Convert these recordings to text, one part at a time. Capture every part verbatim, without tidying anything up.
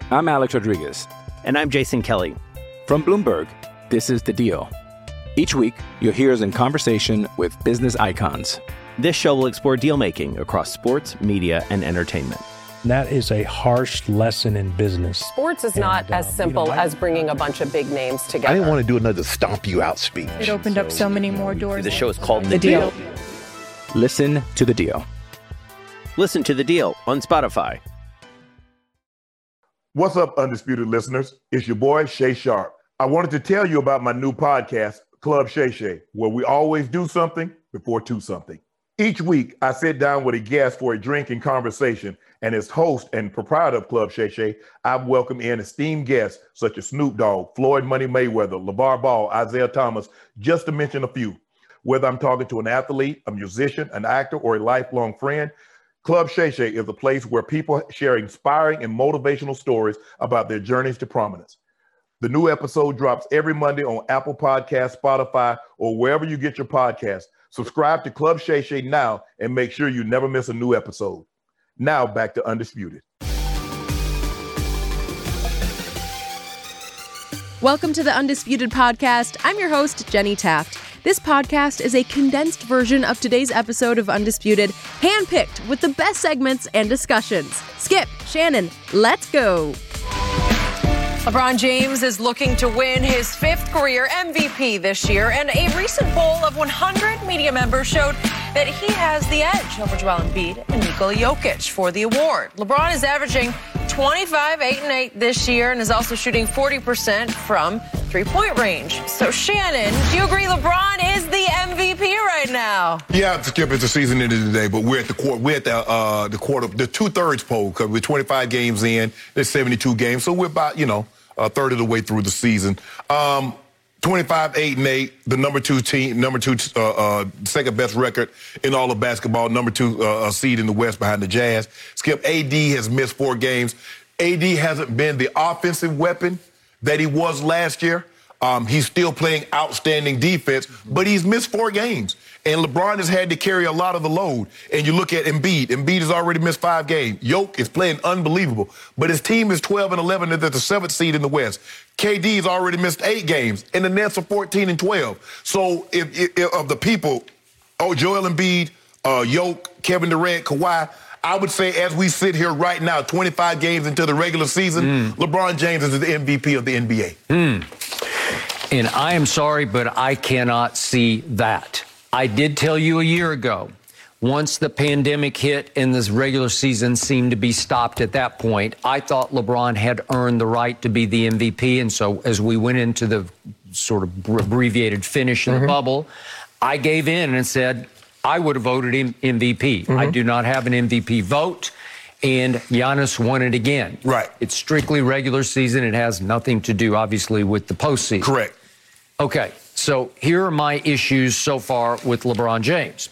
I'm Alex Rodriguez. And I'm Jason Kelly. From Bloomberg, this is The Deal. Each week, you'll hear us in conversation with business icons. This show will explore deal-making across sports, media, and entertainment. That is a harsh lesson in business. Sports is not and, uh, as simple you know, I, as bringing a bunch of big names together. I didn't want to do another stomp you out speech. It opened so, up so many more doors. The show is called The, the deal. deal. Listen to The Deal. Listen to The Deal on Spotify. What's up, Undisputed listeners? It's your boy, Shay Sharp. I wanted to tell you about my new podcast, Club Shay Shay, where we always do something before two something. Each week, I sit down with a guest for a drink and conversation, and as host and proprietor of Club Shay Shay, I've welcomed in esteemed guests such as Snoop Dogg, Floyd Money Mayweather, LeVar Ball, Isaiah Thomas, just to mention a few. Whether I'm talking to an athlete, a musician, an actor, or a lifelong friend, Club Shay Shay is a place where people share inspiring and motivational stories about their journeys to prominence. The new episode drops every Monday on Apple Podcasts, Spotify, or wherever you get your podcasts. Subscribe to Club Shay Shay now and make sure you never miss a new episode. Now back to Undisputed. Welcome to the Undisputed Podcast. I'm your host, Jenny Taft. This podcast is a condensed version of today's episode of Undisputed, handpicked with the best segments and discussions. Skip, Shannon, let's go. LeBron James is looking to win his fifth career M V P this year, and a recent poll of one hundred media members showed that he has the edge over Joel Embiid and Nikola Jokic for the award. LeBron is averaging twenty-five, eight, and eight this year and is also shooting forty percent from three-point range. So, Shannon, do you agree LeBron is the M V P right now? Yeah, Skip, it's the season ended today, but we're at the quarter, we're at the uh, the quarter, the two-thirds poll, because we're twenty-five games in, there's seventy-two games, so we're about, you know, a third of the way through the season. Um, twenty-five, eight, and eight, the number two team, number two, uh, uh, second best record in all of basketball, number two uh, seed in the West behind the Jazz. Skip, A D has missed four games. A D hasn't been the offensive weapon that he was last year. Um, he's still playing outstanding defense, but he's missed four games. And LeBron has had to carry a lot of the load. And you look at Embiid. Embiid has already missed five games. Jokic is playing unbelievable. But his team is twelve and eleven. They're the seventh seed in the West. K D has already missed eight games. And the Nets are fourteen and twelve. So if, if, if of the people, oh, Joel Embiid, uh, Jokic, Kevin Durant, Kawhi, I would say as we sit here right now, twenty-five games into the regular season, mm. LeBron James is the M V P of the N B A. Mm. And I am sorry, but I cannot see that. I did tell you a year ago, once the pandemic hit and this regular season seemed to be stopped at that point, I thought LeBron had earned the right to be the M V P. And so as we went into the sort of abbreviated finish in mm-hmm. the bubble, I gave in and said, I would have voted him M V P. Mm-hmm. I do not have an M V P vote. And Giannis won it again. Right. It's strictly regular season. It has nothing to do, obviously, with the postseason. Correct. Okay, so here are my issues so far with LeBron James.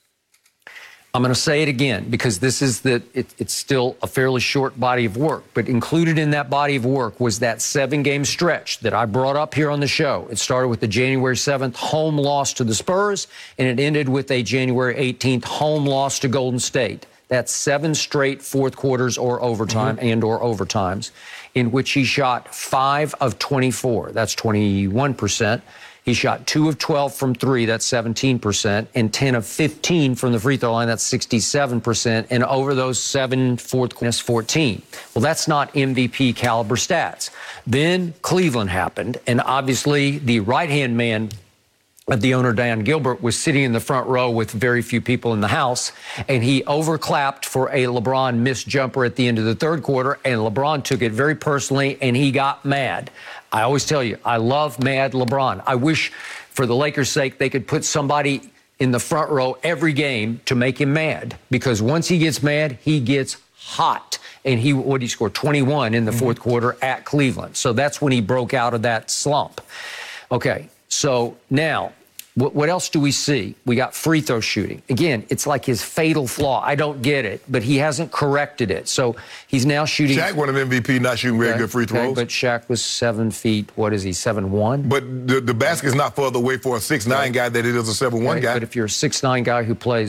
I'm going to say it again because this is the, it, it's still a fairly short body of work, but included in that body of work was that seven-game stretch that I brought up here on the show. It started with the January seventh home loss to the Spurs, and it ended with a January eighteenth home loss to Golden State. That's seven straight fourth quarters or overtime mm-hmm. and or overtimes in which he shot five of twenty-four. That's twenty-one percent. He shot two of twelve from three. That's seventeen percent. And ten of fifteen from the free throw line. That's sixty-seven percent. And over those seven fourth quarters, fourteen. Well, that's not M V P caliber stats. Then Cleveland happened. And obviously the right-hand man the owner, Dan Gilbert, was sitting in the front row with very few people in the house, and he overclapped for a LeBron missed jumper at the end of the third quarter, and LeBron took it very personally, and he got mad. I always tell you, I love mad LeBron. I wish, for the Lakers' sake, they could put somebody in the front row every game to make him mad, because once he gets mad, he gets hot. And he, what did he score? twenty-one in the mm-hmm. fourth quarter at Cleveland. So that's when he broke out of that slump. Okay. So now, what, what else do we see? We got free throw shooting. Again, it's like his fatal flaw. I don't get it, but he hasn't corrected it. So he's now shooting. Shaq won an M V P, not shooting very okay, good free throws. Okay, but Shaq was seven feet. What is he, seven one? But the, the basket's not further away for a six nine okay. guy than it is a seven one okay, guy. But if you're a six nine guy who plays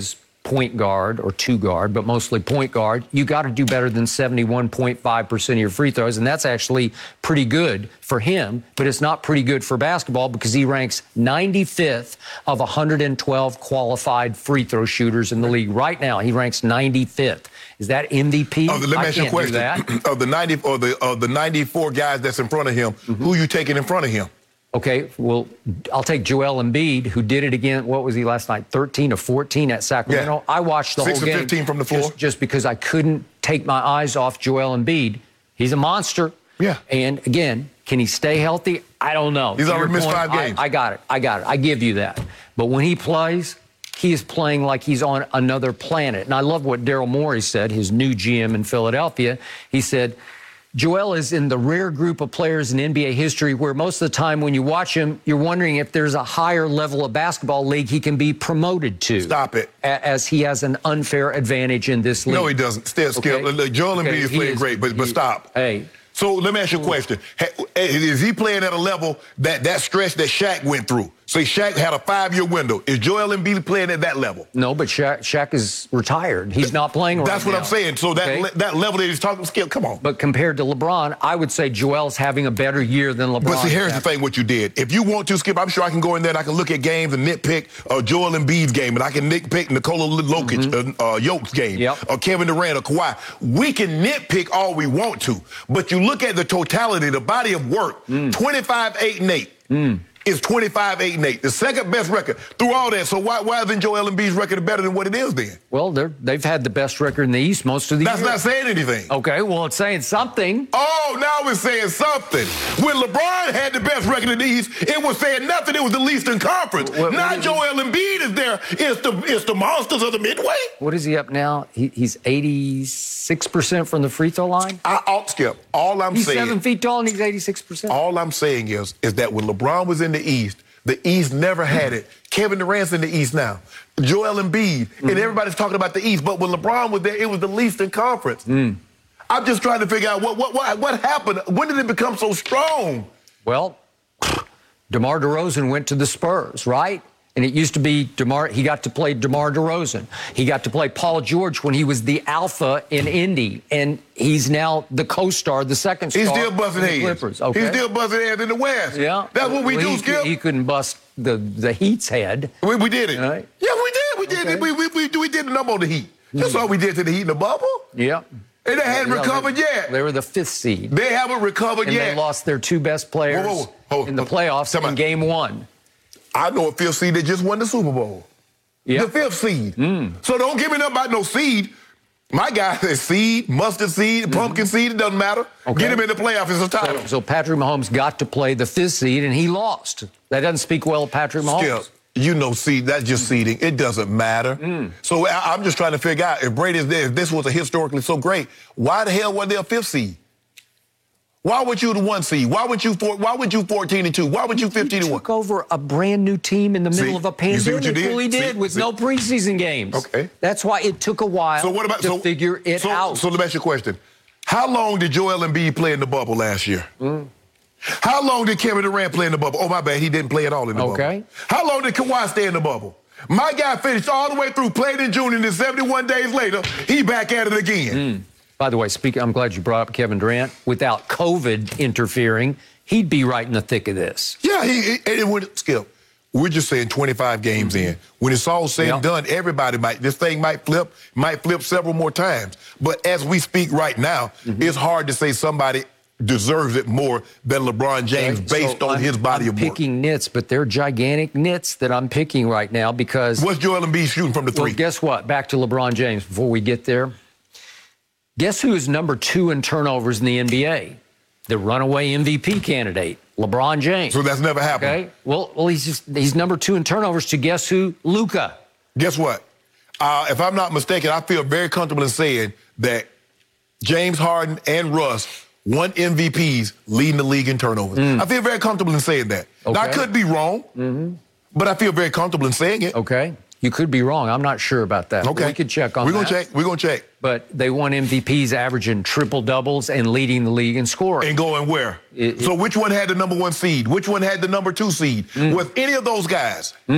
point guard or two guard, but mostly point guard, you got to do better than seventy-one point five percent of your free throws. And that's actually pretty good for him, but it's not pretty good for basketball because he ranks ninety-fifth of one hundred twelve qualified free throw shooters in the league. Right now, he ranks ninety-fifth. Is that M V P? Oh, let me I ask you a can't do question. that. Of the ninety or the of the ninety-four guys that's in front of him, mm-hmm. who you taking in front of him? Okay, well, I'll take Joel Embiid, who did it again. What was he last night? thirteen or fourteen at Sacramento. Yeah. I watched the Six whole game. Six or fifteen from the floor. Just, just because I couldn't take my eyes off Joel Embiid. He's a monster. Yeah. And again, can he stay healthy? I don't know. He's already missed five games. I, I got it. I got it. I give you that. But when he plays, he is playing like he's on another planet. And I love what Daryl Morey said, his new G M in Philadelphia. He said, Joel is in the rare group of players in N B A history where most of the time when you watch him, you're wondering if there's a higher level of basketball league he can be promoted to. Stop it. As he has an unfair advantage in this league. No, he doesn't. Still, Skip. Okay. Joel Embiid okay. is playing is, great, but, but stop. Hey. So let me ask you a question. Is he playing at a level that that stretch that Shaq went through? So Shaq had a five-year window. Is Joel Embiid playing at that level? No, but Shaq, Shaq is retired. He's not playing right now. That's what I'm saying. So that okay. that level that he's talking, Skip, come on. But compared to LeBron, I would say Joel's having a better year than LeBron. But see, here's the thing, what you did. If you want to, Skip, I'm sure I can go in there and I can look at games and nitpick uh, Joel Embiid's game, and I can nitpick Nikola Jokic, mm-hmm. uh, uh, Jokic game, yep. or Kevin Durant or Kawhi. We can nitpick all we want to, but you look at the totality, the body of work, mm. twenty-five, eight, and eight. Mm. Is twenty-five, eight, and eight, the second best record through all that. So why why isn't Joel Embiid's record better than what it is then? Well, they're, they've had the best record in the East most of the That's year. That's not saying anything. Okay, well, it's saying something. Oh, now it's saying something. When LeBron had the best record in the East, it was saying nothing. It was the least in conference. What, what now Joel Embiid is there. It's the, it's the monsters of the Midway. What is he up now? He, he's eighty-six percent from the free throw line? I, I'll skip. All I'm he's saying. He's seven feet tall and he's eighty-six percent. All I'm saying is, is that when LeBron was in the East, the East never had it. Kevin Durant's in the East now. Joel Embiid. Mm-hmm. And everybody's talking about the East. But when LeBron was there, it was the least in conference. Mm. I'm just trying to figure out what, what, what, what happened. When did it become so strong? Well, DeMar DeRozan went to the Spurs, right? And it used to be DeMar, he got to play DeMar DeRozan. He got to play Paul George when he was the alpha in Indy. And he's now the co-star, the second star. He's still busting heads. Clippers. Okay. He's still busting heads in the West. Yeah. That's what we well, do, he, Skip. He couldn't bust the, the Heat's head. We, we did it. Right. Yeah, we did. We did okay. it. We, we, we, we did the number on the Heat. That's mm-hmm. all we did to the Heat in the bubble. Yeah. And they hadn't yeah, recovered they, yet. They were the fifth seed. They haven't recovered and yet. And they lost their two best players whoa, whoa, whoa. in the playoffs in game one. I know a fifth seed that just won the Super Bowl. Yep. The fifth seed. Mm. So don't give me nothing about no seed. My guy says seed, mustard seed, mm. pumpkin seed, it doesn't matter. Okay. Get him in the playoffs, it's a title. So, so Patrick Mahomes got to play the fifth seed, and he lost. That doesn't speak well of Patrick Mahomes. Skip, you know seed, that's just seeding. It doesn't matter. Mm. So I, I'm just trying to figure out, if Brady's there, if this was a historically so great, why the hell wasn't there a fifth seed? Why would you the one seed? Why would you four, Why would you fourteen and two? Why would you fifteen and one? Took over a brand new team in the middle see? of a pandemic. You see what you did? Really did see? with see? no preseason games. Okay. That's why it took a while so what about, to so, figure it so, out. So let me ask you a question. How long did Joel Embiid play in the bubble last year? Mm. How long did Kevin Durant play in the bubble? Oh, my bad. He didn't play at all in the okay. bubble. How long did Kawhi stay in the bubble? My guy finished all the way through, played in June, and then seventy-one days later, he back at it again. Mm. By the way, speaking, I'm glad you brought up Kevin Durant. Without COVID interfering, he'd be right in the thick of this. Yeah, he, and it went, Skip, we're just saying twenty-five games mm-hmm. in. When it's all said yep. and done, everybody might, this thing might flip, might flip several more times. But as we speak right now, mm-hmm. it's hard to say somebody deserves it more than LeBron James okay. based so on I'm, his body I'm of work. I'm picking nits, but they're gigantic nits that I'm picking right now because... What's Joel Embiid shooting from the three? Well, guess what? Back to LeBron James before we get there. Guess who is number two in turnovers in the N B A? The runaway M V P candidate, LeBron James. So that's never happened. Okay. Well, well, he's just he's number two in turnovers to guess who? Luka. Guess what? Uh, if I'm not mistaken, I feel very comfortable in saying that James Harden and Russ won M V Ps leading the league in turnovers. Mm. I feel very comfortable in saying that. Okay. Now, I could be wrong, mm-hmm. but I feel very comfortable in saying it. Okay. You could be wrong. I'm not sure about that. Okay. We could check on We're that. We're going to check. We're going to check. But they won M V Ps averaging triple-doubles and leading the league in scoring. And going where? It, so it, which one had the number one seed? Which one had the number two seed? Mm. Was any of those guys? Mm.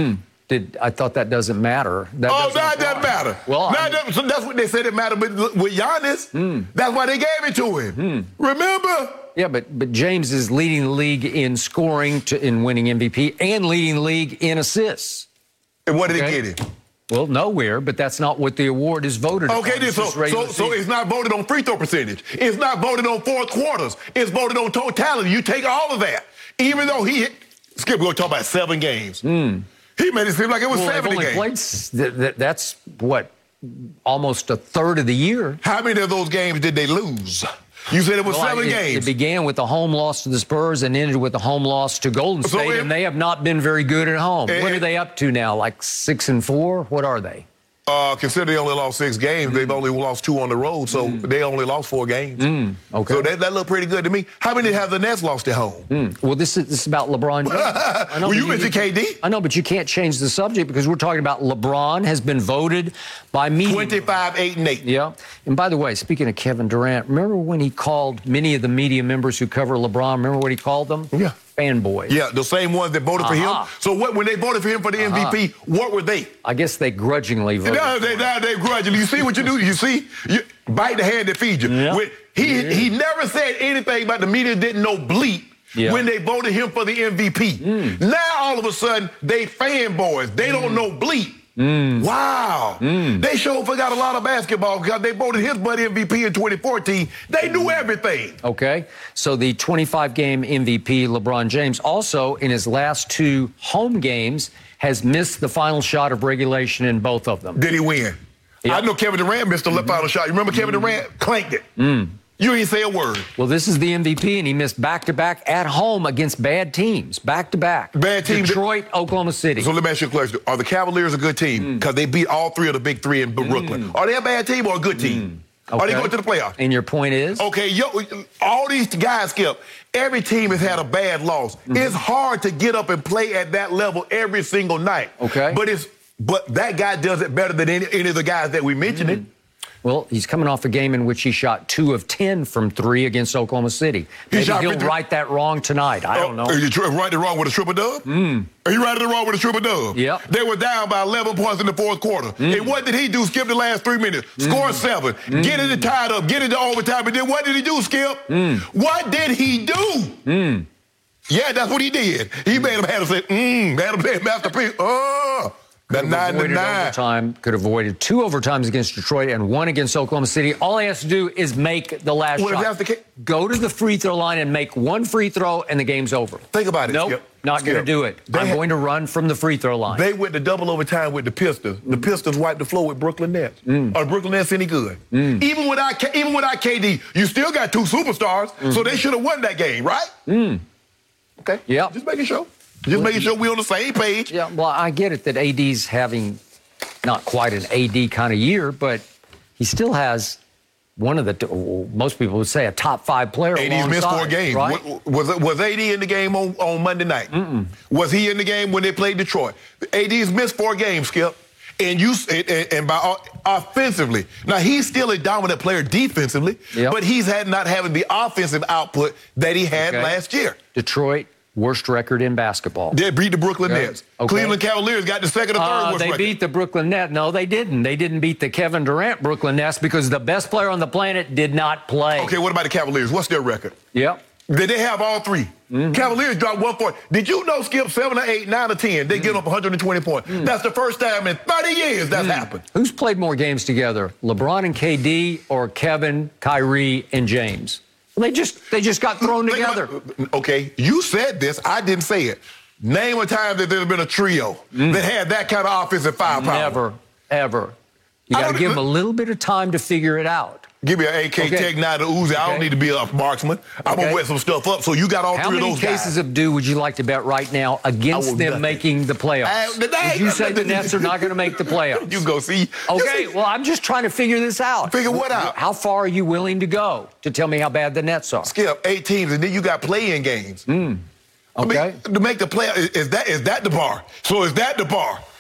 Did I thought that doesn't matter? That oh, doesn't that apply. doesn't matter. Well, now, I mean, that, so that's what they said it mattered with, with Giannis. Mm. That's why they gave it to him. Mm. Remember? Yeah, but but James is leading the league in scoring to, in winning M V P and leading the league in assists. And what did okay? he get it? Well, nowhere, but that's not what the award is voted on. Okay, then, so, so, so it's not voted on free throw percentage. It's not voted on fourth quarters. It's voted on totality. You take all of that. Even though he hit, Skip, we're going to talk about seven games. Mm. He made it seem like it was well, seventy only games. Played, th- th- that's, what, almost a third of the year. How many of those games did they lose? You said it was well, seven I, it, games. It began with the home loss to the Spurs and ended with the home loss to Golden State, so it, and they have not been very good at home. It, what are they up to now, like six and four? What are they? Uh, consider they only lost six games. Mm. They've only lost two on the road, so mm. they only lost four games. Mm. Okay. So that, that looked pretty good to me. How many have the Nets lost at home? Mm. Well, this is, this is about LeBron James. I know, well, you you, mentioned K D. I know, but you can't change the subject because we're talking about LeBron has been voted by media. twenty-five, eight, and eight. Yeah. And by the way, speaking of Kevin Durant, remember when he called many of the media members who cover LeBron, remember what he called them? Yeah. Fanboys. Yeah, the same ones that voted uh-huh. for him. So what, when they voted for him for the uh-huh. M V P, what were they? I guess they grudgingly voted. No, they, no, they grudgingly. You see what you do? You see? You bite the hand that feeds you. Yeah. When, he, yeah. he never said anything about the media didn't know bleep yeah. when they voted him for the M V P. Mm. Now, all of a sudden, they fanboys. They mm. don't know bleep. Mm. Wow. Mm. They sure forgot a lot of basketball because they voted his buddy M V P in twenty fourteen. They knew everything. Okay. So the twenty-five game M V P, LeBron James, also in his last two home games has missed the final shot of regulation in both of them. Did he win? Yep. I know Kevin Durant missed the mm-hmm. final shot. You remember Kevin mm-hmm. Durant clanked it? Mm. You didn't say a word. Well, this is the M V P, and he missed back-to-back at home against bad teams. Back-to-back. Bad teams. Detroit, Oklahoma City. So let me ask you a question. Are the Cavaliers a good team? Because mm. they beat all three of the big three in Brooklyn. Mm. Are they a bad team or a good team? Mm. Okay. Are they going to the playoffs? And your point is? Okay, yo, all these guys, Skip, every team has had a bad loss. Mm-hmm. It's hard to get up and play at that level every single night. Okay. But it's but that guy does it better than any, any of the guys that we mentioned mm-hmm. it. Well, he's coming off a game in which he shot two of ten from three against Oklahoma City. Maybe he'll fifty right that wrong tonight. I don't know. Are you right it wrong with a triple dub? Mm. Are you right it wrong with a triple dub? Yep. They were down by eleven points in the fourth quarter. Mm. And what did he do? Skip the last three minutes. Mm. Score seven. Mm. Get it tied up. Get it to overtime. And then what did he do, Skip? Mm. What did he do? Mm. Yeah, that's what he did. He made him have to say, mmm, made him say masterpiece. Oh. Could have nine avoided to nine. overtime, could have avoided two overtimes against Detroit and one against Oklahoma City. All he has to do is make the last well, shot. If that's the case, go to the free throw line and make one free throw, and the game's over. Think about it. Nope, Skip. not going to do it. They I'm had, going to run from the free throw line. They went to double overtime with the Pistons. The Pistons wiped the floor with Brooklyn Nets. Mm. Are Brooklyn Nets any good? Mm. Even without even without K D, you still got two superstars, mm. so they should have won that game, right? Mm. Okay. Yeah. Just making sure. Just making sure we're on the same page. Yeah. Well, I get it that A D's having not quite an A D kind of year, but he still has one of the, most people would say, a top five player. A D's missed four games. Right? Was, was A D in the game on, on Monday night? Mm-mm. Was he in the game when they played Detroit? A D's missed four games, Skip. And you and, and by offensively, now he's still a dominant player defensively, yep. but he's had not having the offensive output that he had okay. last year. Detroit. Worst record in basketball. They beat the Brooklyn okay. Nets. Okay. Cleveland Cavaliers got the second or third uh, worst they record. They beat the Brooklyn Nets. No, they didn't. They didn't beat the Kevin Durant Brooklyn Nets because the best player on the planet did not play. Okay, what about the Cavaliers? What's their record? Yep. Did they have all three? Mm-hmm. Cavaliers dropped one point. Did you know, Skip, seven or eight, nine or ten, they mm. give up one hundred twenty points. Mm. That's the first time in thirty years that's mm. happened. Who's played more games together, LeBron and K D or Kevin, Kyrie, and James? They just they just got thrown together. Okay, you said this. I didn't say it. Name a time that there's been a trio mm. that had that kind of offensive firepower. Never, ever. You got to give them a little bit of time to figure it out. Give me an A K okay. Tech nine to Uzi. Okay. I don't need to be a marksman. I'm okay. going to wet some stuff up. So you got all How three of those guys. How many cases of do would you like to bet right now against them nothing. making the playoffs? I, would you say the Nets are not going to make the playoffs? You go see. Okay, well, I'm just trying to figure this out. Figure what out? How far are you willing to go to tell me how bad the Nets are? Skip, eight teams, and then you got play-in games. Mm. Okay. I mean, to make the play, is that is that the bar? So is that the bar?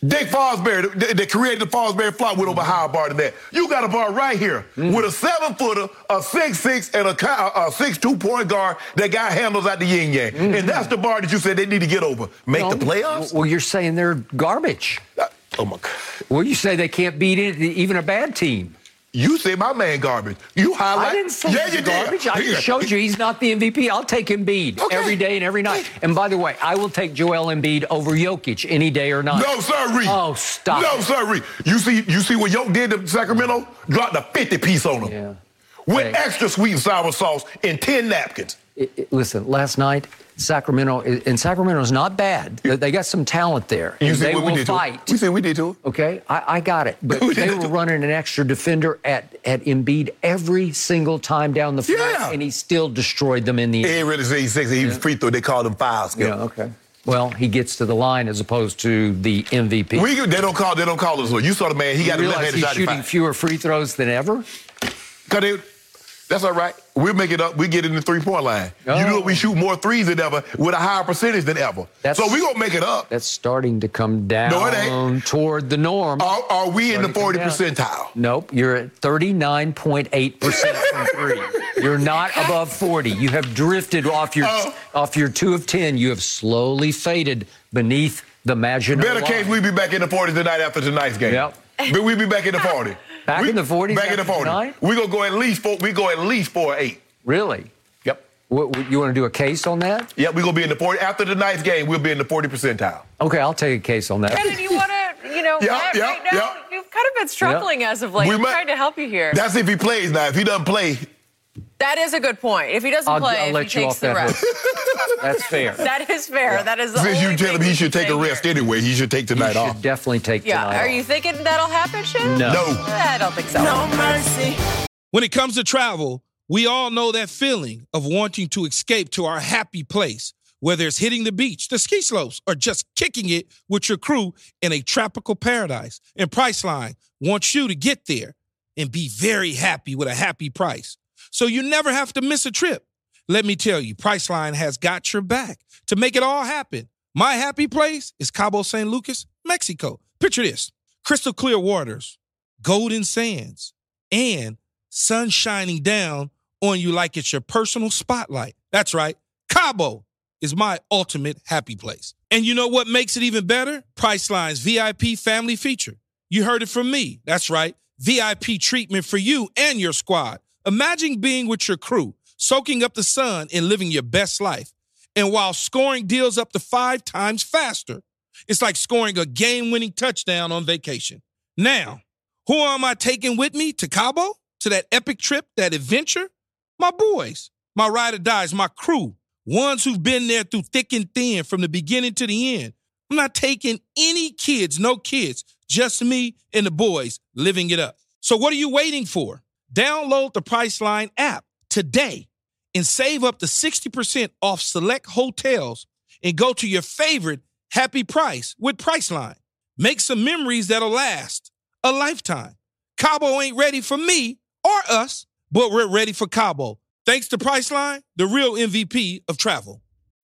Dick Fosbury, they, they created the Fosbury flop with over a higher bar than that. You got a bar right here mm. with a seven-footer, a six six, and a, a six two point guard that got handles out the yin-yang. Mm. And that's the bar that you said they need to get over. Make no, the playoffs? Well, you're saying they're garbage. Uh, oh, my God. Well, you say they can't beat it, even a bad team. You say my man garbage. You highlight. I didn't say yeah, he's you garbage. Did. I just showed you he's not the M V P. I'll take Embiid okay. every day and every night. And by the way, I will take Joel Embiid over Jokic any day or night. No, sirree. Oh, stop. No, sirree. You see, you see what Jokic did to Sacramento? Dropped a fifty piece on them. Yeah. With hey. extra sweet and sour sauce in ten napkins. It, it, listen, last night, Sacramento, and Sacramento's not bad. They got some talent there. You see they what will we did fight. To we said we did to it. Okay, I, I got it. But we they were running an extra defender at, at Embiid every single time down the floor, yeah. and he still destroyed them in the end. He ain't really say six. He was yeah. free throw. They called him foul. Skip. Yeah, okay. Well, he gets to the line as opposed to the M V P. We, they don't call. They don't call us. You saw the man. He you got a left-handed he's shot. shooting five. fewer free throws than ever. Cause they. That's all right. We'll make it up. We get in the three-point line. Oh. You know we shoot more threes than ever with a higher percentage than ever. That's, so we're going to make it up. That's starting to come down no, it ain't. toward the norm. Are, are we in the forty percentile? Nope. You're at thirty-nine point eight percent from three. You're not above forty. You have drifted off your uh, off your two of ten. You have slowly faded beneath the imaginary Better line. case we be back in the forties tonight after tonight's game. Yep. But we be back in the forty. Back we, in the forties? Back in the forties. We gonna go at least four. We go at least four or eight. Really? Yep. What, you want to do a case on that? Yeah, we're gonna be in the forty after tonight's game. We'll be in the forty percentile. Okay, I'll take a case on that. Kevin, you want to, you know, yep, right, yep, right now, yep. you've kind of been struggling yep. as of late. We I'm might, trying to help you here. That's if he plays now. If he doesn't play. That is a good point. If he doesn't I'll, play, I'll if let he you takes off the that rest. That's fair. That is fair. Yeah. That is the Since only you tell him he should take a rest here. anyway, he should take tonight he should off. Definitely take yeah. tonight Are off. you thinking that'll happen, Shin? No. No. I don't think so. No mercy. When it comes to travel, we all know that feeling of wanting to escape to our happy place, whether it's hitting the beach, the ski slopes, or just kicking it with your crew in a tropical paradise. And Priceline wants you to get there and be very happy with a happy price, so you never have to miss a trip. Let me tell you, Priceline has got your back to make it all happen. My happy place is Cabo San Lucas, Mexico. Picture this: crystal clear waters, golden sands, and sun shining down on you like it's your personal spotlight. That's right. Cabo is my ultimate happy place. And you know what makes it even better? Priceline's V I P family feature. You heard it from me. That's right. V I P treatment for you and your squad. Imagine being with your crew, soaking up the sun and living your best life. And while scoring deals up to five times faster, it's like scoring a game-winning touchdown on vacation. Now, who am I taking with me to Cabo? To that epic trip, that adventure? My boys, my ride or dies, my crew, ones who've been there through thick and thin from the beginning to the end. I'm not taking any kids, no kids, just me and the boys living it up. So what are you waiting for? Download the Priceline app today and save up to sixty percent off select hotels and go to your favorite happy price with Priceline. Make some memories that'll last a lifetime. Cabo ain't ready for me or us, but we're ready for Cabo. Thanks to Priceline, the real M V P of travel.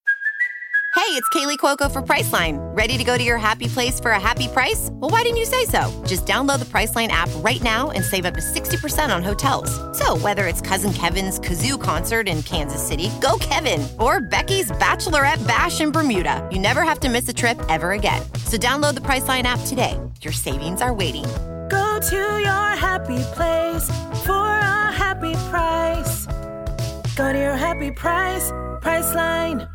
Hey, it's Kaylee Cuoco for Priceline. Ready to go to your happy place for a happy price? Well, why didn't you say so? Just download the Priceline app right now and save up to sixty percent on hotels. So whether it's Cousin Kevin's Kazoo Concert in Kansas City, go Kevin, or Becky's Bachelorette Bash in Bermuda, you never have to miss a trip ever again. So download the Priceline app today. Your savings are waiting. Go to your happy place for a happy price. Go to your happy price, Priceline.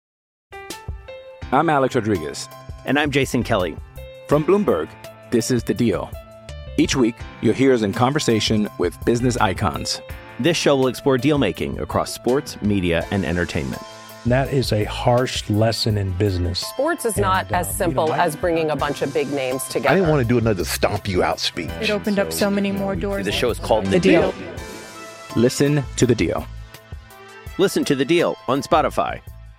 I'm Alex Rodriguez. And I'm Jason Kelly. From Bloomberg, this is The Deal. Each week, you'll hear us in conversation with business icons. This show will explore deal-making across sports, media, and entertainment. That is a harsh lesson in business. Sports is and, not uh, as simple you know, I, as bringing a bunch of big names together. I didn't want to do another stomp you out speech. It opened so, up so many more doors. The show is called The, the deal. deal. Listen to The Deal. Listen to The Deal on Spotify.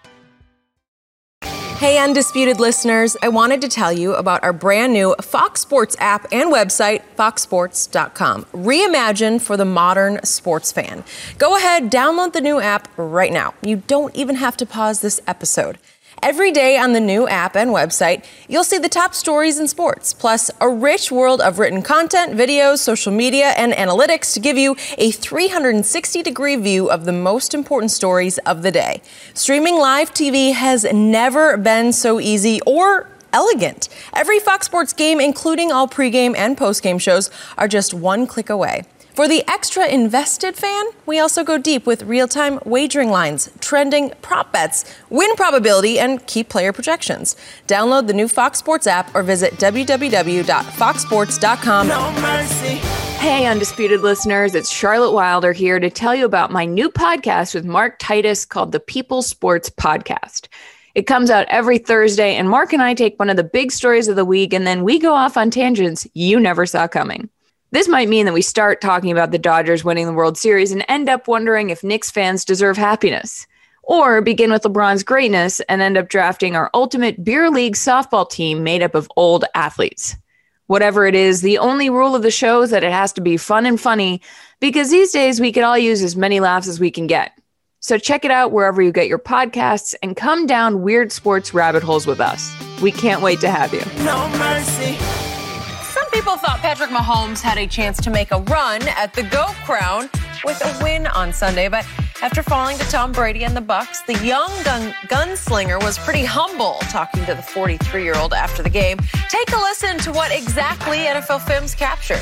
Hey, Undisputed listeners, I wanted to tell you about our brand new Fox Sports app and website, fox sports dot com. Reimagined for the modern sports fan. Go ahead, download the new app right now. You don't even have to pause this episode. Every day on the new app and website, you'll see the top stories in sports, plus a rich world of written content, videos, social media, and analytics to give you a three hundred sixty degree view of the most important stories of the day. Streaming live T V has never been so easy or elegant. Every Fox Sports game, including all pregame and postgame shows, are just one click away. For the extra invested fan, we also go deep with real-time wagering lines, trending prop bets, win probability, and key player projections. Download the new Fox Sports app or visit w w w dot fox sports dot com. No mercy. Hey, Undisputed listeners, it's Charlotte Wilder here to tell you about my new podcast with Mark Titus called the People Sports Podcast. It comes out every Thursday, and Mark and I take one of the big stories of the week, and then we go off on tangents you never saw coming. This might mean that we start talking about the Dodgers winning the World Series and end up wondering if Knicks fans deserve happiness. Or begin with LeBron's greatness and end up drafting our ultimate beer league softball team made up of old athletes. Whatever it is, the only rule of the show is that it has to be fun and funny, because these days we could all use as many laughs as we can get. So check it out wherever you get your podcasts and come down weird sports rabbit holes with us. We can't wait to have you. No mercy. People thought Patrick Mahomes had a chance to make a run at the GOAT crown with a win on Sunday, but after falling to Tom Brady and the Bucs, the young gun- gunslinger was pretty humble talking to the forty-three-year-old after the game. Take a listen to what exactly N F L Films captured.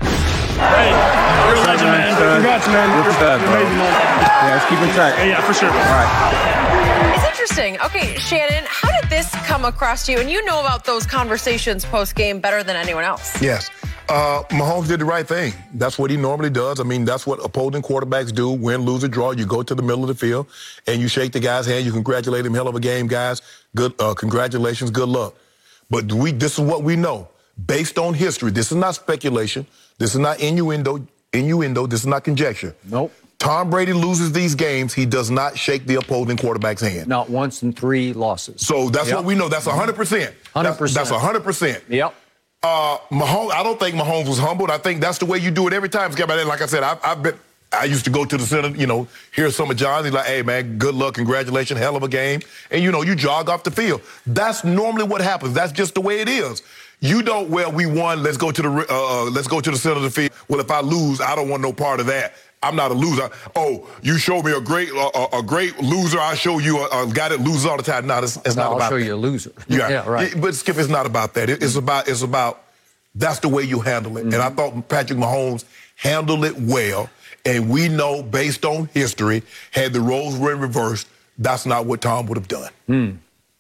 Hey, you're a legend, man. Congrats, man. You're, you're amazing, man. Yeah, let's keep in track. Yeah, yeah, for sure. All right. It's interesting. Okay, Shannon, how did this come across to you? And you know about those conversations post-game better than anyone else. Yes. Uh, Mahomes did the right thing. That's what he normally does. I mean, that's what opposing quarterbacks do. Win, lose, or draw. You go to the middle of the field, and you shake the guy's hand. You congratulate him. Hell of a game, guys. Good. Uh, congratulations. Good luck. But we. This is what we know. Based on history, this is not speculation. This is not innuendo. Innuendo. This is not conjecture. Nope. Tom Brady loses these games. He does not shake the opposing quarterback's hand. Not once in three losses. So that's yep. what we know. That's one hundred percent. one hundred percent. That's, that's one hundred percent. Yep. Uh, Mahomes, I don't think Mahomes was humbled. I think that's the way you do it every time. Like I said, I've, I've been, I used to go to the center, you know, hear some of John's. He's like, hey, man, good luck, congratulations, hell of a game. And, you know, you jog off the field. That's normally what happens. That's just the way it is. You don't, well, we won, let's go to the uh, let's go to the center of the field. Well, if I lose, I don't want no part of that. I'm not a loser. Oh, you showed me a great uh, a great loser. I show you a, a guy that loses all the time. No, it's, it's no, not I'll about show that. you a loser. Yeah, yeah right. It, but Skip, it's not about that. It, it's about it's about that's the way you handle it. Mm-hmm. And I thought Patrick Mahomes handled it well. And we know, based on history, had the roles were reversed, that's not what Tom would have done. Mm.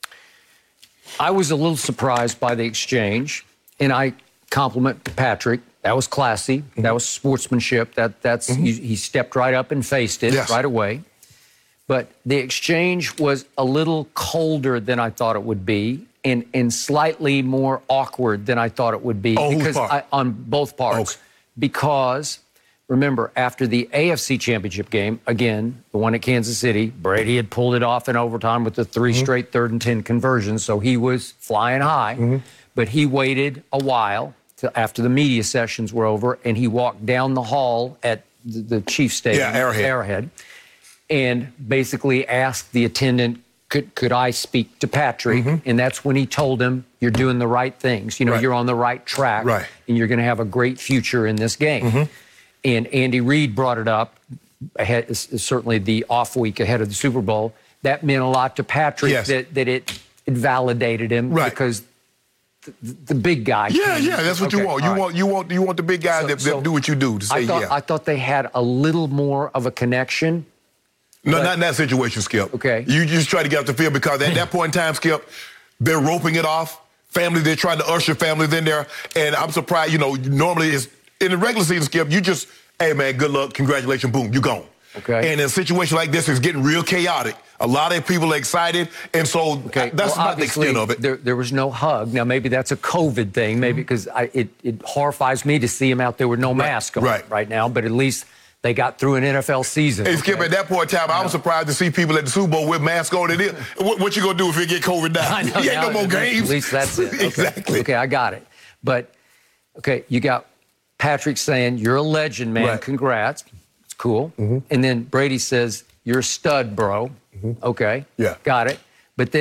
I was a little surprised by the exchange, and I compliment Patrick. That was classy. Mm-hmm. That was sportsmanship. That that's mm-hmm. he, he stepped right up and faced it yes. right away. But the exchange was a little colder than I thought it would be, and and slightly more awkward than I thought it would be oh, because I, on both parts. Okay. Because remember, after the A F C Championship game, again, the one at Kansas City, Brady had pulled it off in overtime with the three mm-hmm. straight third and ten conversions, so he was flying high. Mm-hmm. But he waited a while till after the media sessions were over, and he walked down the hall at the, the Chiefs Stadium, yeah, Arrowhead. Arrowhead, and basically asked the attendant, could, could I speak to Patrick? Mm-hmm. And that's when he told him, you're doing the right things. You know, right. you're on the right track, right. and you're going to have a great future in this game. Mm-hmm. And Andy Reid brought it up, ahead, certainly the off week ahead of the Super Bowl. That meant a lot to Patrick yes. that, that it, it validated him right. because the, the big guy. Yeah, yeah, that's what okay, you want. You right. want, you want, you want the big guy so, that, so that do what you do to say I thought, yeah. I thought they had a little more of a connection. No, but, not in that situation, Skip. Okay. You just try to get off the field because at that point in time, Skip, they're roping it off. Family, they're trying to usher families in there. And I'm surprised, you know, normally it's in the regular season, Skip, you just, hey, man, good luck, congratulations, boom, you gone. Okay. And in a situation like this, it's getting real chaotic. A lot of people are excited, and so okay. that's well, not the extent of it. There, there was no hug. Now, maybe that's a COVID thing, maybe because mm-hmm. it, it horrifies me to see him out there with no mask on right. right now, but at least they got through an N F L season. Hey, okay? Skip, at that point in time, I was surprised to see people at the Super Bowl with masks on. It is. What, what you going to do if you get COVID now? I know, You ain't now, no more games. At least that's it. Okay. Exactly. Okay, I got it. But, okay, you got Patrick saying, you're a legend, man. Right. Congrats. It's cool. Mm-hmm. And then Brady says, you're a stud, bro. Mm-hmm. Okay. Yeah. Got it. But then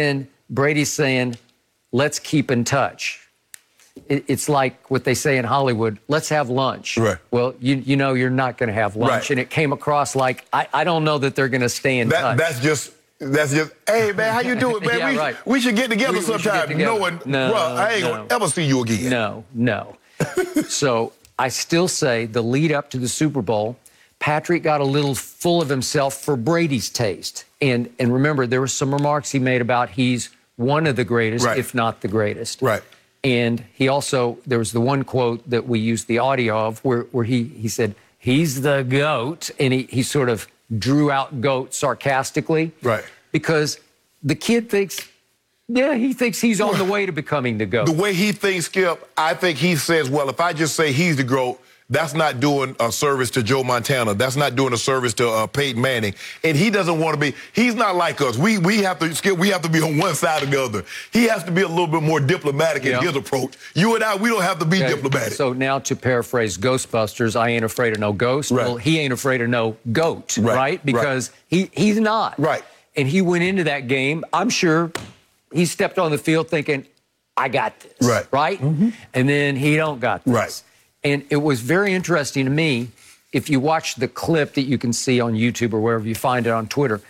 Brady's saying, let's keep in touch. It, it's like what they say in Hollywood, let's have lunch. Right. Well, you you know you're not going to have lunch. Right. And it came across like, I, I don't know that they're going to stay in that, touch. That's just, that's just, hey, man, how you doing, man? Yeah, we, right. we should get together We- we should get sometime together. knowing, No, bro, I ain't no. going to ever see you again. No, no. So I still say the lead up to the Super Bowl, Patrick got a little full of himself for Brady's taste. And and remember, there were some remarks he made about he's one of the greatest, Right. if not the greatest. Right. And he also, there was the one quote that we used the audio of where, where he, he said, he's the GOAT. And he, he sort of drew out GOAT sarcastically. Right. Because the kid thinks, yeah, he thinks he's on the way to becoming the GOAT. The way he thinks, Skip, I think he says, well, if I just say he's the GOAT, that's not doing a service to Joe Montana. That's not doing a service to uh, Peyton Manning. And he doesn't want to be, he's not like us. We we have to, Skip, we have to be on one side or the other. He has to be a little bit more diplomatic Yeah. in his approach. You and I, we don't have to be Okay, diplomatic. So now to paraphrase Ghostbusters, I ain't afraid of no ghost. Right. Well, he ain't afraid of no goat, Right, right? right. Because he he's not. Right. And he went into that game, I'm sure he stepped on the field thinking, I got this. Right. Right? And then he don't got this. Right. And it was very interesting to me, if you watch the clip that you can see on YouTube or wherever you find it on Twitter,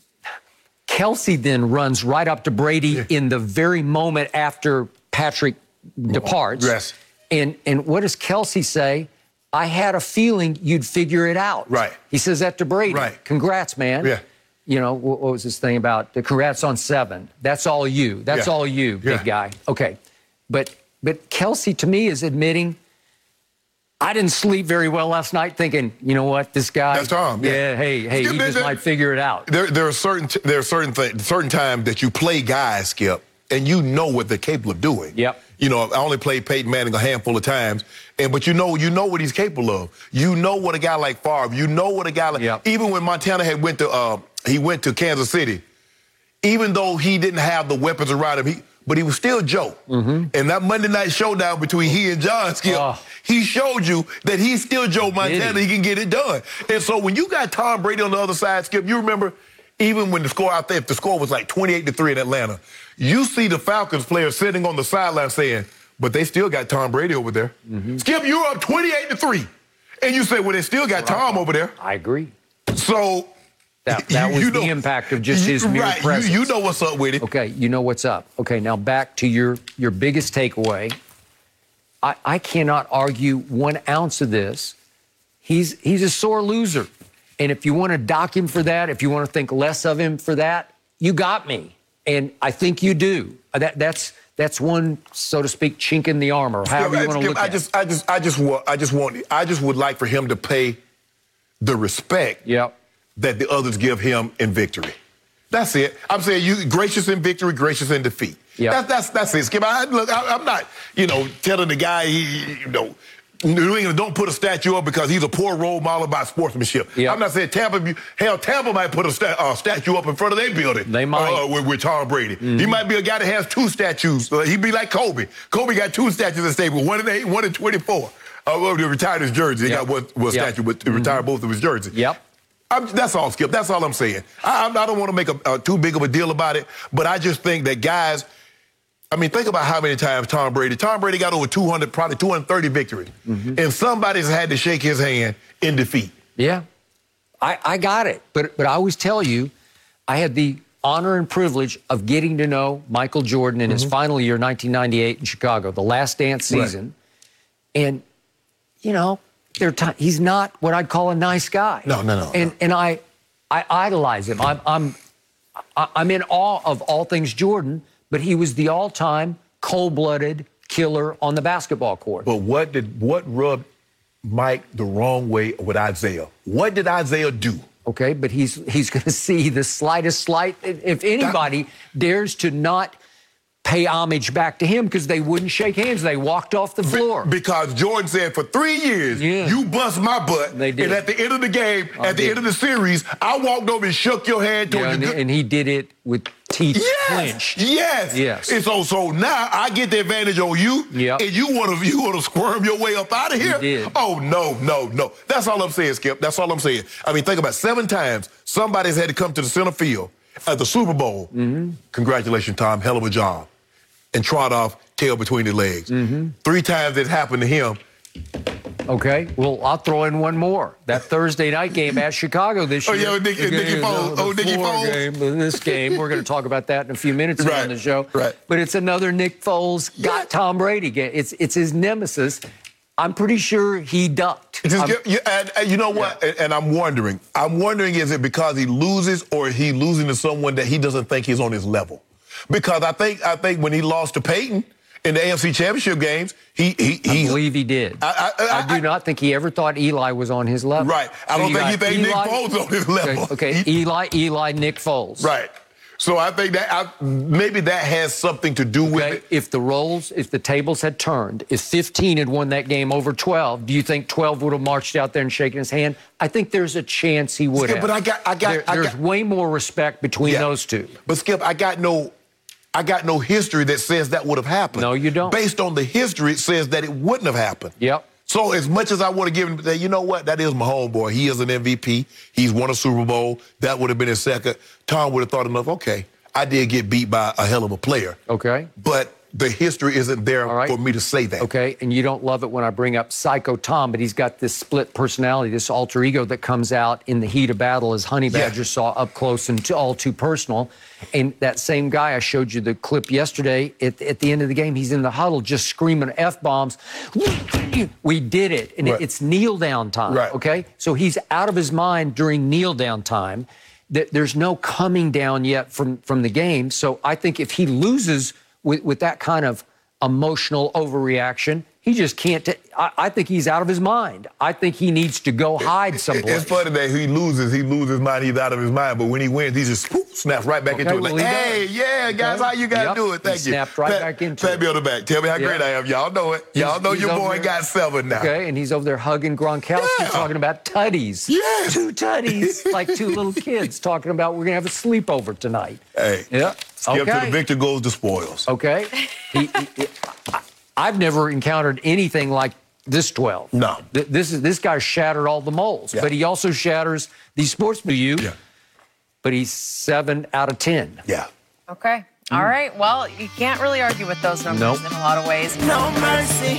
Kelsey then runs right up to Brady in the very moment after Patrick departs. Yes. And and what does Kelsey say? I had a feeling you'd figure it out. Right. He says that to Brady. Right. Congrats, man. Yeah. You know, what, what was this thing about? The congrats on seven. That's all you. That's Yeah. all you, big Yeah. guy. Okay. But but Kelsey, to me, is admitting, I didn't sleep very well last night thinking, you know what, this guy. That's Tom, yeah. hey, hey, Skip, he there- just there- might figure it out. There, there are certain t- there are certain things, certain times that you play guys, Skip, and you know what they're capable of doing. Yep. You know, I only played Peyton Manning a handful of times, and but you know, you know what he's capable of. You know what a guy like Favre. You know what a guy like. Yep. Even when Montana had went to uh, he went to Kansas City, even though he didn't have the weapons around him, he. But he was still Joe. Mm-hmm. And that Monday night showdown between he and John, Skip, Oh. he showed you that he's still Joe Montana. Did He can get it done. And so when you got Tom Brady on the other side, Skip, you remember even when the score out there, if the score was like twenty-eight to three in Atlanta, you see the Falcons players sitting on the sideline saying, but they still got Tom Brady over there. Mm-hmm. Skip, you're up twenty-eight to three. And you say, well, they still got Tom over there. I agree. So That, that you- was you the know- impact of just his mere right, you- presence. You know what's up with it. Okay, you know what's up. Okay, now back to your, your biggest takeaway. I, I cannot argue one ounce of this. He's, he's a sore loser. And if you want to dock him for that, if you want to think less of him for that, you got me. And I think you do. That, that's, that's one, so to speak, chink in the armor, however you want to Skip, look I at just, I just, I just want, I just want, I just would like for him to pay the respect it. Yep. that the others give him in victory. That's it. I'm saying you gracious in victory, gracious in defeat. Yep. That's that's that's it, Skip. I, look, I, I'm not, you know, telling the guy, he, you know, New England don't put a statue up because he's a poor role model about sportsmanship. Yep. I'm not saying Tampa, hell, Tampa might put a sta- uh, statue up in front of their building. They might. Uh, with, with Tom Brady. Mm-hmm. He might be a guy that has two statues. Uh, he'd be like Kobe. Kobe got two statues at Staples, one in eight, one in twenty-four. Uh, well, they retired his jersey. He Yep. got one, one Yep. statue, but they retired both of his jerseys. Yep. I'm, that's all, Skip. That's all I'm saying. I, I don't want to make a, a too big of a deal about it, but I just think that guys, I mean, think about how many times Tom Brady, Tom Brady got over two hundred, probably two hundred thirty victories, Mm-hmm. and somebody's had to shake his hand in defeat. Yeah, I, I got it. But but I always tell you, I had the honor and privilege of getting to know Michael Jordan in his final year, nineteen ninety-eight in Chicago, the Last Dance season. Right. And, you know, there are times, he's not what I'd call a nice guy. No, no, no. And no. and I I idolize him. I'm I'm I'm in awe of all things Jordan, but he was the all-time cold-blooded killer on the basketball court. But what did what rubbed Mike the wrong way with Isaiah? What did Isaiah do? Okay, but he's he's going to see the slightest slight. If anybody dares to not pay homage back to him because they wouldn't shake hands, they walked off the floor. Because Jordan said, for three years, Yeah. you bust my butt. They did. And at the end of the game, I at the did. end of the series, I walked over and shook your hand. Told Yeah, you and, good- and he did it with teeth Yes, clenched. yes, Yes. And so, so now I get the advantage on you, Yep. and you want to, you want to squirm your way up out of here. did. Oh no, no, no. That's all I'm saying, Skip. That's all I'm saying. I mean, think about it. Seven times somebody's had to come to the center field At the Super Bowl, mm-hmm. congratulations, Tom, hell of a job. And trot off, tail between the legs. Mm-hmm. Three times it happened to him. Okay, well, I'll throw in one more. That Thursday night game at Chicago this year. Oh, yeah, with Nick, Nicky Foles. Oh, Nicky Foles. Game, this game, we're going to talk about that in a few minutes right, on the show. Right. But it's another Nick Foles got yeah. Tom Brady game. It's, it's his nemesis. I'm pretty sure he ducked. Just get, you, and, and you know what? Yeah. And, and I'm wondering. I'm wondering, is it because he loses or is he losing to someone that he doesn't think he's on his level? Because I think I think when he lost to Peyton in the A F C Championship games, he he, he I believe he did. I, I, I, I do not think he ever thought Eli was on his level. Right. I so don't think he think Nick Foles on his level. Okay, okay. He, Eli, Eli, Nick Foles. Right. So I think that I, maybe that has something to do okay. with it. If the roles, if the tables had turned, if fifteen had won that game over twelve, do you think twelve would have marched out there and shaken his hand? I think there's a chance he would Skip, have. But I got, I got, there, I there's got, way more respect between yeah. those two. But Skip, I got no. I got no history that says that would have happened. No, you don't. Based on the history, it says that it wouldn't have happened. Yep. So as much as I want to give him that, you know what? That is my homeboy. He is an M V P. He's won a Super Bowl. That would have been his second. Tom would have thought enough, okay, I did get beat by a hell of a player. Okay. But the history isn't there right. for me to say that. Okay, and you don't love it when I bring up Psycho Tom, but he's got this split personality, this alter ego that comes out in the heat of battle, as Honey Badger yeah. saw up close and all too personal. And that same guy, I showed you the clip yesterday, at, at the end of the game, he's in the huddle just screaming F-bombs. We did it. And right. it's kneel down time, right. okay? So he's out of his mind during kneel down time. There's no coming down yet from, from the game. So I think if he loses with, with that kind of emotional overreaction, he just can't. T- I, I think he's out of his mind. I think he needs to go hide someplace. It's funny that he loses, he loses his mind, he's out of his mind. But when he wins, he just poof, snaps right back okay, into it. Well, like, hey, does. yeah, guys, okay. how you guys yep. do it? Thank he you. Snapped right pat, back into pat it. me on the back. Tell me how yeah. great I am. Y'all know it. Y'all know he's your boy there. got seven now. Okay, and he's over there hugging Gronkowski, yeah. talking about tutties. Yes. Two tutties, like two little kids talking about we're going to have a sleepover tonight. Hey. Yeah. Skip okay. to the victor goes the spoils. Okay. he, he, he, I, I've never encountered anything like this twelve. No. Th- this is this guy shattered all the molds, yeah. but he also shatters these sportsmen. You, yeah. but he's seven out of ten. Yeah. Okay. Mm. All right. Well, you can't really argue with those numbers nope. in a lot of ways. No mercy.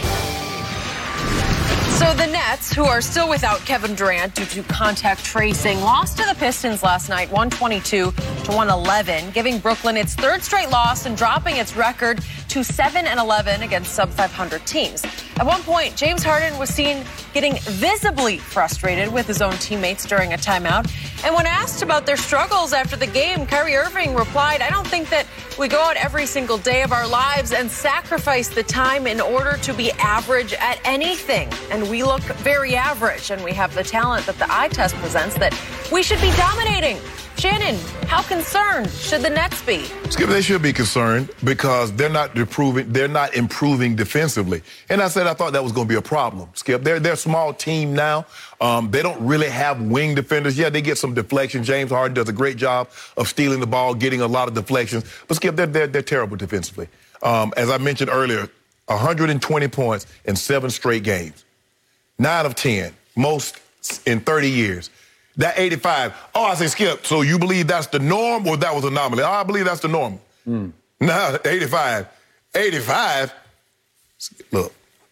So the Nets, who are still without Kevin Durant due to contact tracing, lost to the Pistons last night, one twenty-two to one eleven, giving Brooklyn its third straight loss and dropping its record to seven and eleven against sub five hundred teams. At one point, James Harden was seen getting visibly frustrated with his own teammates during a timeout. And when asked about their struggles after the game, Kyrie Irving replied, "I don't think that we go out every single day of our lives and sacrifice the time in order to be average at anything. And we look very average, and we have the talent that the eye test presents that we should be dominating." Shannon, how concerned should the Nets be? Skip, they should be concerned because they're not improving. They're not improving defensively. And I said I thought that was going to be a problem. Skip, they're they're a small team now. Um, they don't really have wing defenders. Yeah, they get some deflection. James Harden does a great job of stealing the ball, getting a lot of deflections. But Skip, they're they're, they're terrible defensively. Um, as I mentioned earlier, one hundred twenty points in seven straight games, nine of ten, most in thirty years. That eighty-five, oh, I say, Skip, so you believe that's the norm or that was an anomaly? Oh, I believe that's the norm. Mm. Now, eighty-five. eighty-five, look,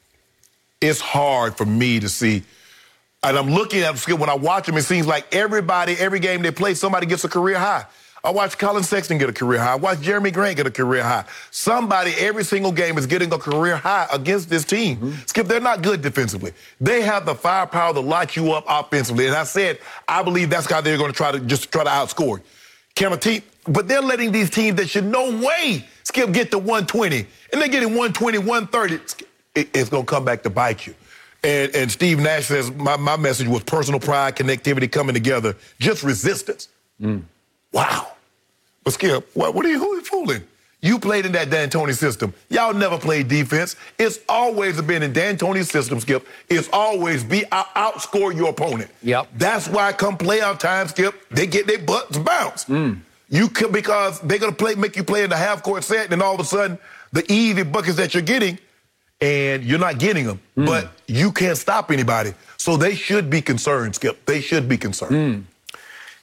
it's hard for me to see. And I'm looking at Skip, when I watch them, it seems like everybody, every game they play, somebody gets a career high. I watched Colin Sexton get a career high. I watched Jeremy Grant get a career high. Somebody every single game is getting a career high against this team. Mm-hmm. Skip, they're not good defensively. They have the firepower to lock you up offensively. And I said, I believe that's how they're going to try to just try to outscore. Can a team, but they're letting these teams that should no way, Skip, get to one twenty. And they're getting one twenty, one thirty. It, it's going to come back to bite you. And, and Steve Nash says, my, my message was personal pride, connectivity coming together, just resistance. Mm. Wow. But Skip, what, what are you, who are you fooling? You played in that D'Antoni system. Y'all never played defense. It's always been in D'Antoni's system, Skip. It's always be out, outscore your opponent. Yep. That's why come playoff time, Skip, they get their butts bounced. Mm. You could, because they're gonna play, make you play in the half court set, and then all of a sudden the easy buckets that you're getting, and you're not getting them. Mm. But you can't stop anybody. So they should be concerned, Skip. They should be concerned. Mm.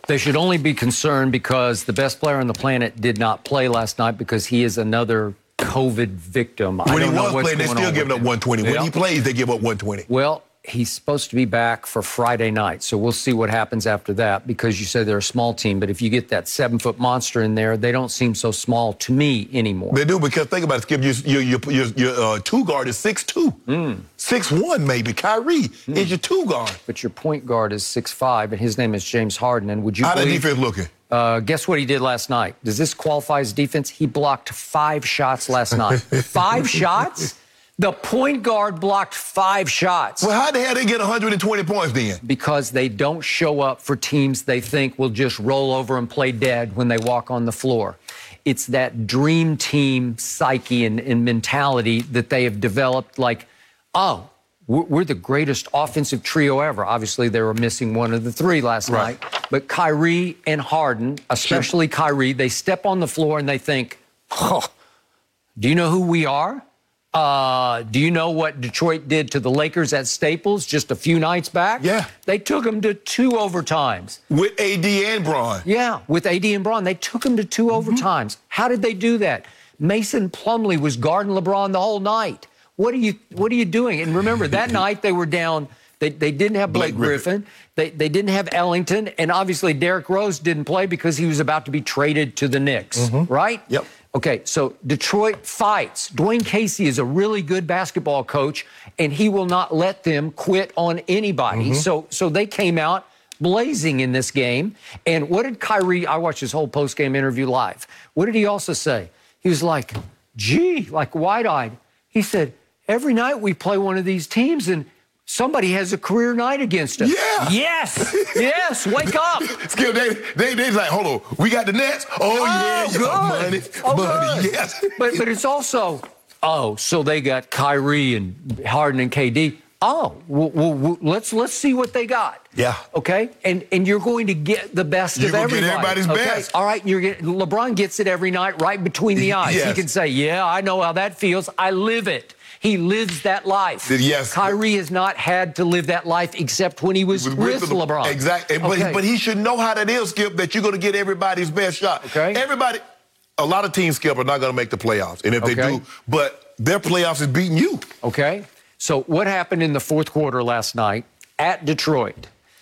They should only be concerned because the best player on the planet did not play last night because he is another COVID victim. When I he don't know was what's playing, they're going still on giving with up him. one twenty. When Yeah. he plays, they give up one twenty. Well, he's supposed to be back for Friday night, so we'll see what happens after that because you said they're a small team, but if you get that seven-foot monster in there, they don't seem so small to me anymore. They do, because think about it, Skip, your, your, your, your, your uh, two guard is six two. Mm. six one maybe. Kyrie Mm. is your two guard. But your point guard is six five, and his name is James Harden, and would you How the believe... defense looking? Uh, guess what he did last night? Does this qualify as defense? He blocked five shots last night. Five shots? The point guard blocked five shots. Well, how the hell they get one hundred twenty points then? Because they don't show up for teams they think will just roll over and play dead when they walk on the floor. It's that dream team psyche and, and mentality that they have developed, like, oh, we're, we're the greatest offensive trio ever. Obviously, they were missing one of the three last Right. night. But Kyrie and Harden, especially sure. Kyrie, they step on the floor and they think, oh, do you know who we are? Uh, do you know what Detroit did to the Lakers at Staples just a few nights back? Yeah. They took them to two overtimes. With A D and Bron. Yeah, with A D and Bron. They took them to two mm-hmm. overtimes. How did they do that? Mason Plumlee was guarding LeBron the whole night. What are you What are you doing? And remember, that night they were down. They, they didn't have Blake, Blake Griffin. Griffin. They, they didn't have Ellington. And obviously Derrick Rose didn't play because he was about to be traded to the Knicks, mm-hmm. right? Yep. Okay, so Detroit fights. Dwayne Casey is a really good basketball coach, and he will not let them quit on anybody. Mm-hmm. So, so they came out blazing in this game. And what did Kyrie, I watched his whole post-game interview live. What did he also say? He was like, gee, like wide-eyed. He said, every night we play one of these teams, and somebody has a career night against us. Yeah. Yes. Yes. Wake up. Skip, they, they, they like, hold on. We got the Nets. Oh, oh yeah. Good. Yeah, money. Oh, money. good. Yes. But, but it's also, oh, so they got Kyrie and Harden and K D. Oh, well, well, well, let's let's see what they got. Yeah. Okay. And and you're going to get the best you're of everybody. Get everybody's okay? best. All right. You're getting, LeBron gets it every night, right between the eyes. Yes. He can say, "Yeah, I know how that feels. I live it." He lives that life. Yes. Kyrie has not had to live that life except when he was with, with LeBron. Exactly. Okay. But, but he should know how that is, Skip, that you're going to get everybody's best shot. Okay. Everybody, a lot of teams, Skip, are not going to make the playoffs. And if okay. they do, but their playoffs is beating you. Okay. So what happened in the fourth quarter last night at Detroit?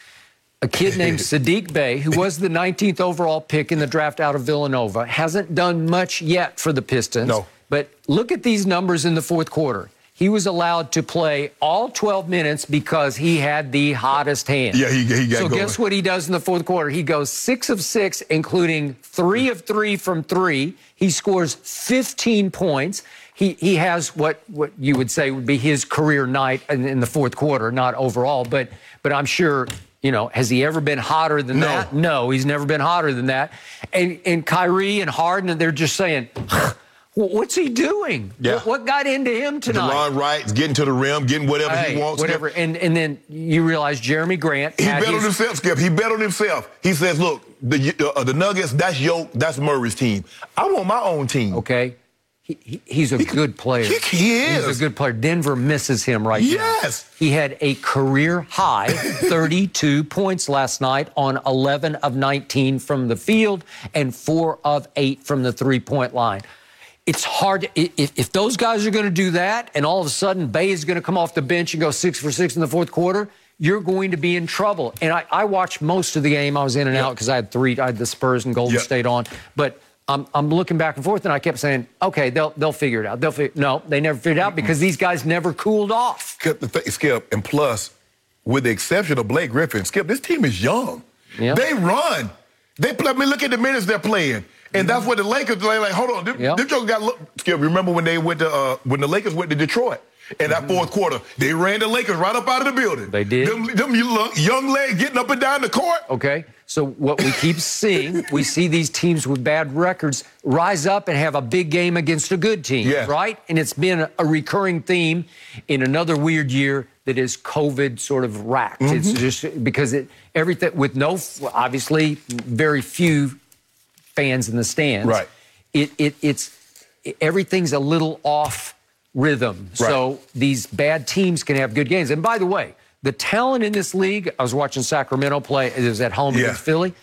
A kid named Sadiq Bey, who was the nineteenth overall pick in the draft out of Villanova, hasn't done much yet for the Pistons. No. But look at these numbers in the fourth quarter. He was allowed to play all twelve minutes because he had the hottest hand. Yeah, he, he got So going. guess what he does in the fourth quarter? He goes six of six, including three of three from three. He scores fifteen points. He he has what, what you would say would be his career night in, in the fourth quarter, not overall. But but I'm sure, you know, has he ever been hotter than no. that? No, he's never been hotter than that. And, and Kyrie and Harden, they're just saying, what's he doing? Yeah. What, what got into him tonight? DeLon Wright's getting to the rim, getting whatever hey, he wants. Whatever. And, and then you realize Jeremy Grant. He had bet on his, himself, Skip. He bet on himself. He says, look, the, uh, the Nuggets, that's your, that's Murray's team. I want my own team. Okay. He, he, he's a he, good player. He, he is. He's a good player. Denver misses him right yes. now. Yes. He had a career high thirty-two points last night on eleven of nineteen from the field and four of eight from the three-point line. It's hard. If, if those guys are going to do that and all of a sudden Bey is going to come off the bench and go six for six in the fourth quarter, you're going to be in trouble. And I, I watched most of the game. I was in and yep. out because I had three. I had the Spurs and Golden yep. State on. But I'm, I'm looking back and forth, and I kept saying, okay, they'll they'll figure it out. They'll figure, no, they never figured it out because these guys never cooled off. Skip, and plus, with the exception of Blake Griffin, Skip, this team is young. Yep. They run. They play. I mean, look at the minutes they're playing. And that's what the Lakers like. Like, hold on, this, yep. this joke got look. Skip, remember when they went to uh, when the Lakers went to Detroit? In that fourth quarter, they ran the Lakers right up out of the building. They did. Them, them young legs getting up and down the court. Okay. So what we keep seeing, we see these teams with bad records rise up and have a big game against a good team, yes. right? And it's been a recurring theme in another weird year that is COVID sort of racked. Mm-hmm. It's just because it everything with no, obviously, very few fans in the stands. Right. It it it's it, everything's a little off rhythm. Right. So these bad teams can have good games. And by the way, the talent in this league, I was watching Sacramento play, it was at home yeah. against Philly.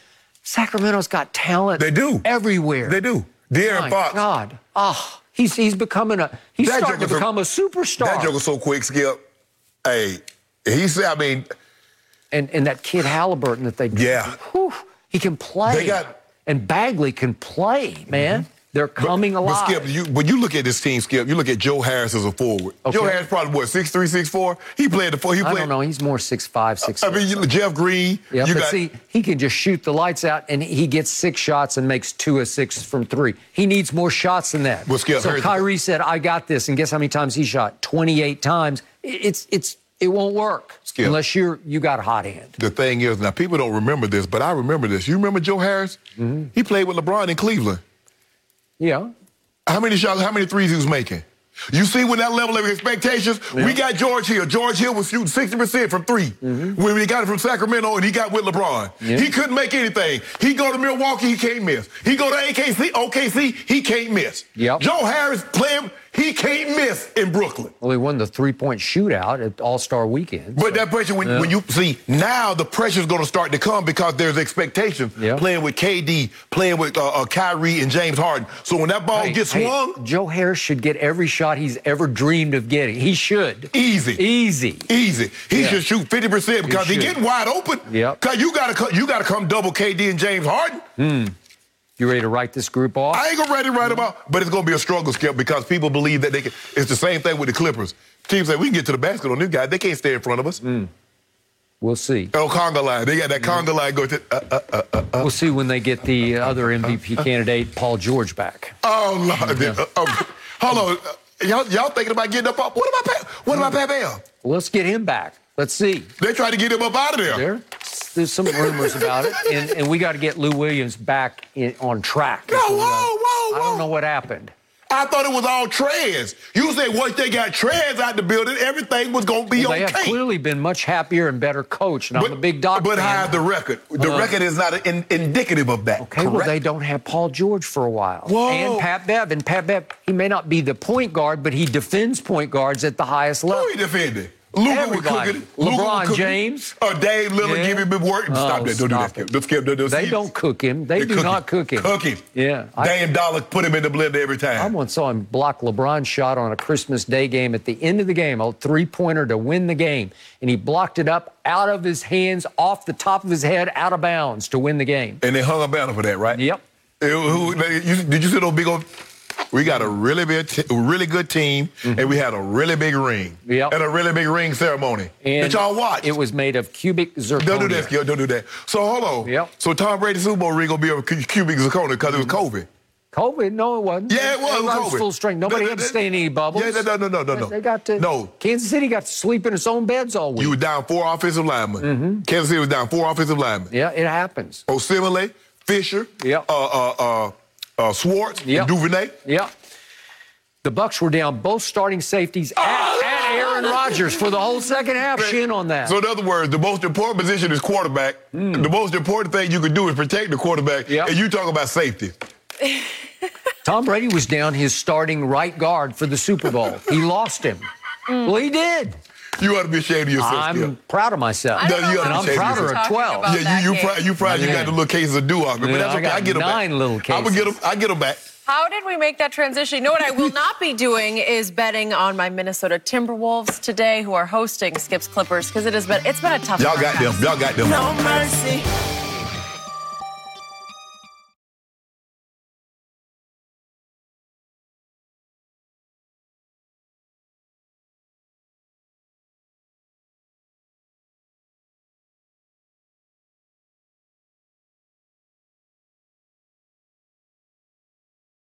Sacramento's got talent. They do. Everywhere. They do. De'Aaron My Fox. God. Oh, he's he's becoming a he's That starting to joker's a- become a superstar. That joker's so quick, Skip. Hey, he said, I mean. And and that kid Halliburton that they Yeah. whew, he can play. They got- and Bagley can play, man. Mm-hmm. They're coming but, alive. But Skip, you, when you look at this team, Skip, you look at Joe Harris as a forward. Okay. Joe Harris probably, what, six three, six four? He played the four. He I played, don't know. He's more six five, six I mean, you, Jeff Green. Yeah, you but got, see, he can just shoot the lights out, and he gets six shots and makes two of six from three. He needs more shots than that. Well, Skip, so here's- Kyrie said, "I got this," and guess how many times he shot? twenty-eight times. It's it's it won't work Skip. unless you're you got a hot hand. The thing is, now people don't remember this, but I remember this. You remember Joe Harris? Mm-hmm. He played with LeBron in Cleveland. Yeah. How many shots, how many threes he was making? You see, with that level of expectations, Yeah. we got George Hill. George Hill was shooting sixty percent from three Mm-hmm. when we got it from Sacramento and he got with LeBron. Yeah. He couldn't make anything. He go to Milwaukee, he can't miss. He go to A K C, O K C, he can't miss. Yep. Joe Harris playing, he can't miss in Brooklyn. Well, he won the three-point shootout at All-Star Weekend. But that pressure, when, Yeah. when you see, now the pressure's going to start to come because there's expectations Yeah. playing with K D, playing with uh, uh, Kyrie and James Harden. So when that ball Hey, gets hey, swung, Joe Harris should get every shot he's ever dreamed of getting. He should. easy. Easy. Easy. He Yeah. should shoot fifty percent because he, should. getting wide open. Yep. Because you got to you got to come double K D and James Harden. Hmm. You ready to write this group off? I ain't gonna ready right about, but it's gonna be a struggle, Skip, because people believe that they can. It's the same thing with the Clippers. Teams say we can get to the basket on this guy. They can't stay in front of us. Mm. We'll see. Oh, conga line. They got that conga line go to. Uh, uh, uh, uh, uh. We'll see when they get the other M V P candidate, Paul George, back. Oh Lord. Uh, uh, hold on. Uh, y'all, y'all thinking about getting up? What about Pat? What about Pat Bell? Well, let's get him back. Let's see. They tried to get him up out of there. There, there's some rumors about it, and, and we got to get Lou Williams back in, on track. No, whoa, whoa, whoa. I don't know what happened. I thought it was all Trez. You said once they got Trez out the building, everything was going to be Well, they okay. have clearly been much happier and better coached, and I'm a big Doc But fan. how's the record? The Uh, record is not in, indicative of that. Okay, correct? well, they don't have Paul George for a while. Whoa. And Pat Bev. And Pat Bev, he may not be the point guard, but he defends point guards at the highest level. Who he defending? Luka was Everybody. cooking. Luka LeBron was cooking. James. Oh, Dave Lillard Yeah. give him big work. Oh, Stop that. Don't do that. stop Skip. it. Don't skip. Don't, don't They see- don't cook him. They, They do cook not him. cook him. Cook him. Yeah. I, Dame Dollar put him in the blender every time. I once saw him block LeBron's shot on a Christmas Day game at the end of the game, a three-pointer to win the game. And he blocked it up out of his hands, off the top of his head, out of bounds to win the game. And they hung a banner for that, right? Yep. It- who- they- you- did you see those big old... We got a really big, t- really good team, Mm-hmm. and we had a really big ring. Yep. And a really big ring ceremony. And that y'all watched. It was made of cubic zirconia. Don't do that, Skip. Don't do that. So hold on. Yep. So Tom Brady's Super Bowl ring gonna be a cu- cubic zirconia because it was COVID. COVID? No, it wasn't. Yeah, it was. Everybody COVID. full strength. Nobody No, had to no, stay in any bubbles. Yeah, no, no, no, no, no. They got to. No. Kansas City got to sleep in its own beds all week. You were down four offensive linemen. Mm-hmm. Kansas City was down four offensive linemen. Yeah, it happens. Osimile, Fisher, Yep. uh, uh, uh, uh, Swartz, Yep. and Duvernay. Yeah. The Bucks were down both starting safeties at, at Aaron Rodgers for the whole second half. Shin on that. So in other words, the most important position is quarterback. Mm. The most important thing you can do is protect the quarterback. Yep. And you talk about safety. Tom Brady was down his starting right guard for the Super Bowl. He lost him. Well, he did. You ought to be ashamed of yourself. I'm Skip. proud of myself. No, you ought to and be I'm ashamed of prouder yourself. of twelve. Yeah, you, you, proud, you proud you Yeah. got the little cases of do off me, but Yeah, that's I okay. got I get them nine back. little I would get them. cases. I get them back. How did we make that transition? You know what I will not be doing is betting on my Minnesota Timberwolves today, who are hosting Skip's Clippers, because it has been it's been a tough. Y'all got them. Y'all got them. No mercy.